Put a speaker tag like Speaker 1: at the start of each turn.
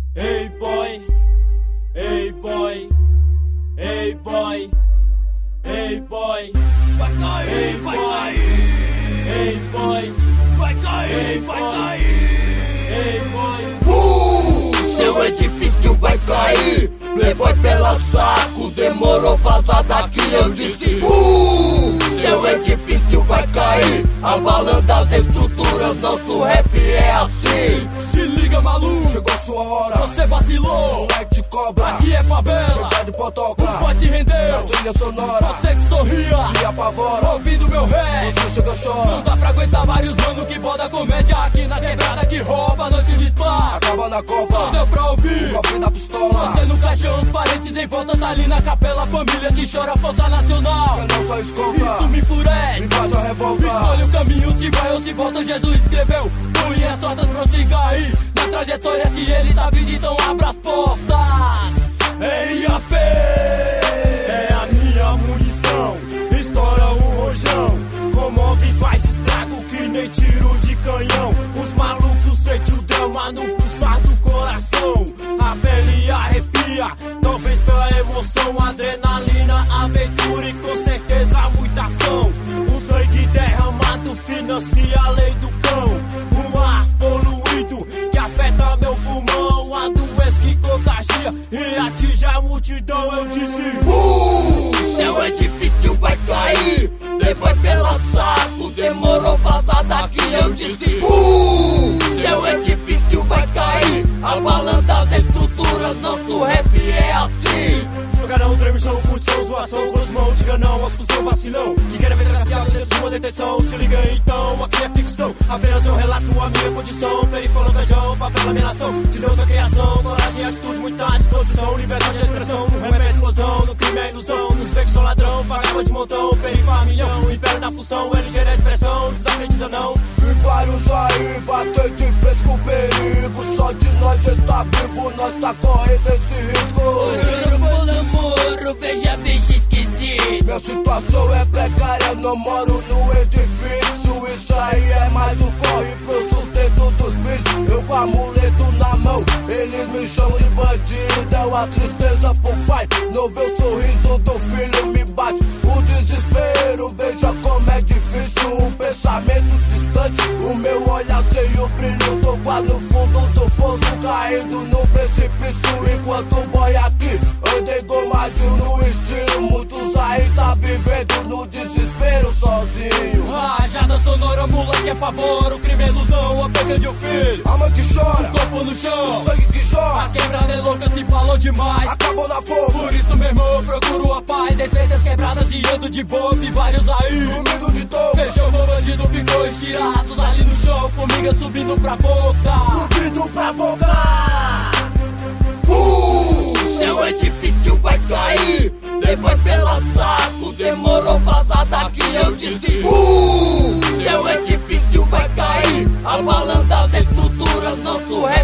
Speaker 1: Ei boy, ei boy, ei boy, ei boy,
Speaker 2: vai cair, vai cair,
Speaker 1: ei boy,
Speaker 2: vai cair, vai cair,
Speaker 1: ei boy.
Speaker 3: Seu edifício vai cair, playboy pela saco, demorou, vaza daqui, eu disse seu edifício vai cair, abalando as estruturas, nosso rap é assim.
Speaker 1: Se liga maluco,
Speaker 2: chegou sua hora,
Speaker 1: você vacilou,
Speaker 2: moleque te cobra,
Speaker 1: aqui é favela,
Speaker 2: chega de potoca,
Speaker 1: o boy se rendeu,
Speaker 2: na trilha sonora,
Speaker 1: você que sorria,
Speaker 2: se apavora,
Speaker 1: ouvindo meu rap,
Speaker 2: você chega chora,
Speaker 1: não dá pra aguentar vários mano que boda comédia aqui na quebrada que rouba, não se dispara,
Speaker 2: acaba na copa,
Speaker 1: não deu pra ouvir,
Speaker 2: golpe da pistola,
Speaker 1: você no caixão, os parentes em volta, tá ali na capela, família que chora, falta nacional,
Speaker 2: você não só escolta,
Speaker 1: isso me enfurece,
Speaker 2: invade a revolta,
Speaker 1: escolhe o caminho, se vai ou se volta, Jesus escreveu, unhas tortas, prossiga aí, na trajetória se ele tá vindo, então abra as portas.
Speaker 2: ei AP,
Speaker 1: É a minha munição, estoura o rojão, comove, faz estrago que nem tiro de canhão. Os malucos sentem o drama no pulsar do coração, a pele arrepia, talvez pela emoção, adrenalina, aventura e com certeza muita ação. O sangue derramado financia a lei do cão, o ar poluído que afeta meu pulmão, a doença que contagia e atinge a multidão, eu disse
Speaker 3: seu edifício vai cair, playboy pela saco, demorou, vaza daqui, eu disse seu edifício vai cair, abalando as estruturas, nosso rap é assim.
Speaker 1: Espancarão, treme, chão, curtição, zoação, com os mãos, diga não, aos cuzão, vacilão, que quer ver trafiado dentro de uma detenção, se liga então, aqui é ficção, apenas eu relato a minha condição, perifolão, feijão, favela, minha nação, de Deus a criação, coragem, atitude, muita disposição, liberdade de expressão, no rap é explosão, no crime é ilusão, nos becos sou ladrão, pagava de montão, perifamilhão, império da função, LG da expressão, desacredita não,
Speaker 2: e vários aí bater de frente com perigo, só de nós está vivo, nós tá correndo esse risco.
Speaker 3: Namoro, veja bicho esquisito.
Speaker 2: Minha situação é precária, não moro no edifício, isso aí é mais um corre pro sustento dos bichos. Eu com amuleto na mão, eles me chamam de bandido, deu a tristeza pro pai, não vê o sorriso do filho, me bate o desespero, veja como é difícil, um pensamento distante, o meu olhar sem o brilho, tô quase no fundo do poço, caindo no precipício, enquanto o boy aqui, andei gomadinho no estilo, muitos aí tá vivendo no desespero sozinho.
Speaker 1: rajada sonora, mula que é pavor, o crime é ilusão, a perda de um filho,
Speaker 2: A mãe que chora,
Speaker 1: o corpo no chão,
Speaker 2: o sangue que chora,
Speaker 1: a quebrada é louca, se falou demais,
Speaker 2: acabou na fogo,
Speaker 1: por isso meu irmão eu procuro a paz, defeitas quebradas e ando de boa, vi vários aí,
Speaker 2: domingo de touro,
Speaker 1: fechou, meu bandido ficou estirados ali no chão, formiga subindo pra boca,
Speaker 2: subindo pra boca.
Speaker 3: Seu edifício vai cair, playboy pela saco, demorou, vaza daqui, eu disse seu edifício vai cair, abalando as estruturas, nosso rap